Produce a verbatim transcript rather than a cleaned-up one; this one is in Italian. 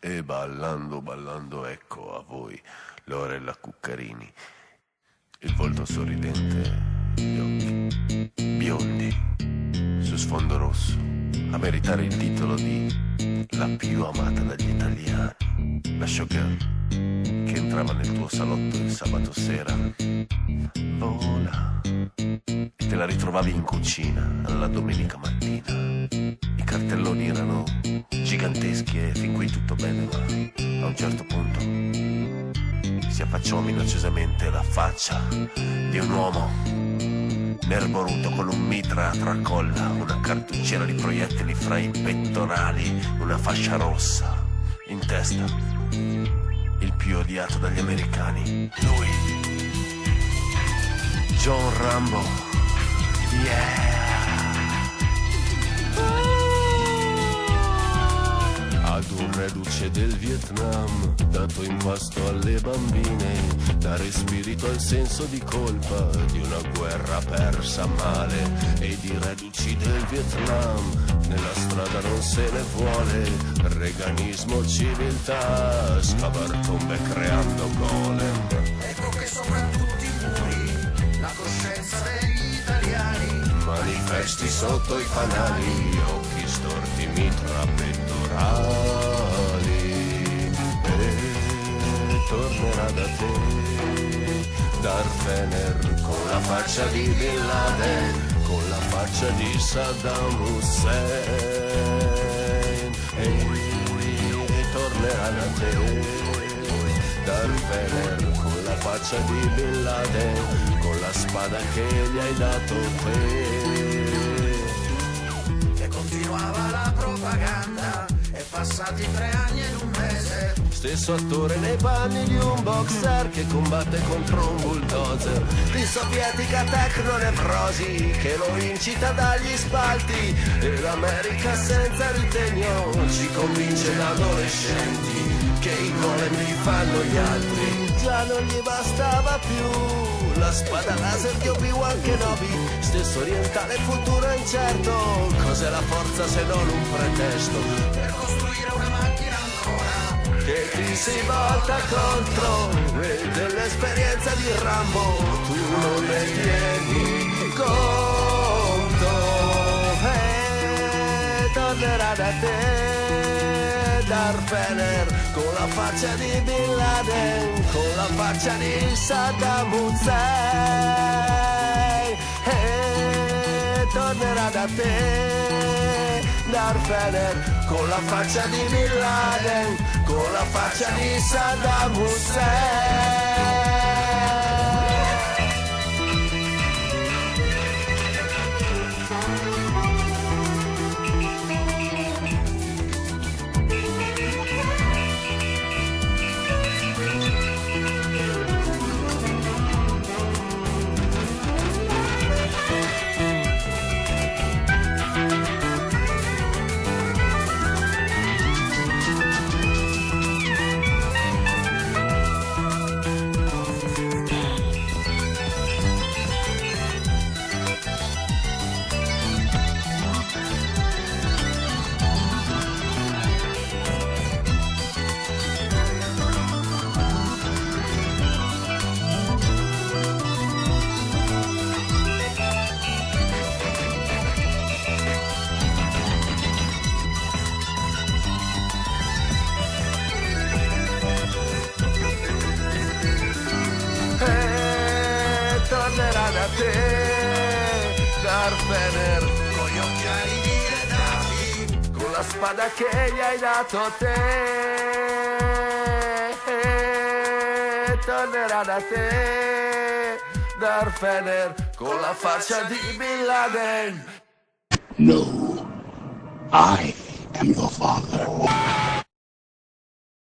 E ballando, ballando, ecco a voi Lorella Cuccarini, il volto sorridente, gli occhi biondi su sfondo rosso, a meritare il titolo di la più amata dagli italiani, la showgirl che entrava nel tuo salotto il sabato sera, vola, e te la ritrovavi in cucina alla domenica mattina. I cartelloni erano giganteschi e fin qui tutto bene, ma a un certo punto si affacciò minacciosamente la faccia di un uomo nerboruto con un mitra a tracolla, una cartucciera di proiettili fra i pettorali, una fascia rossa in testa, il più odiato dagli americani, lui, John Rambo, yeah! Ad un reduce del Vietnam, dato in pasto alle bambine, dare spirito al senso di colpa di una guerra persa male. E di reduci del Vietnam nella strada non se ne vuole, reganismo, civiltà, scavar tombe creando golem. Ecco che sopra tutti i muri la coscienza degli italiani, manifesti sotto i fanali, occhi storti, mitra, pettorali, e tornerà da te Darth Vader con la faccia di Bin Laden, con la faccia di Saddam Hussein, e, e tornerà da te Darth Vader con la faccia di Bin Laden, con la spada che gli hai dato te. E continuava la propaganda, e passati tre anni ed un mese, stesso attore nei panni di un boxer che combatte contro un bulldozer, di sovietica tecnonevrosi che lo incita dagli spalti, e l'America senza ritegno ci convince da adolescenti che i golem li fanno gli altri. Già non gli bastava più la spada laser di Obi-Wan Kenobi, stesso orientale futuro incerto, cos'è la forza se non un pretesto per costruire una macchina ancora che ti si volta contro, e dell'esperienza di Rambo tu non ne tieni conto, e tornerà da te Darth Vader con la faccia di Bin Laden, con la faccia di Saddam Hussein, e tornerà da te Darth Vader con la faccia di Bin Laden, con la faccia di Saddam Hussein. Tornerà da te Darth Vader con gli occhiali diretati, con la spada che gli hai dato te, tornerà da te Darth Vader con la faccia di Bin Laden. No, I am your father.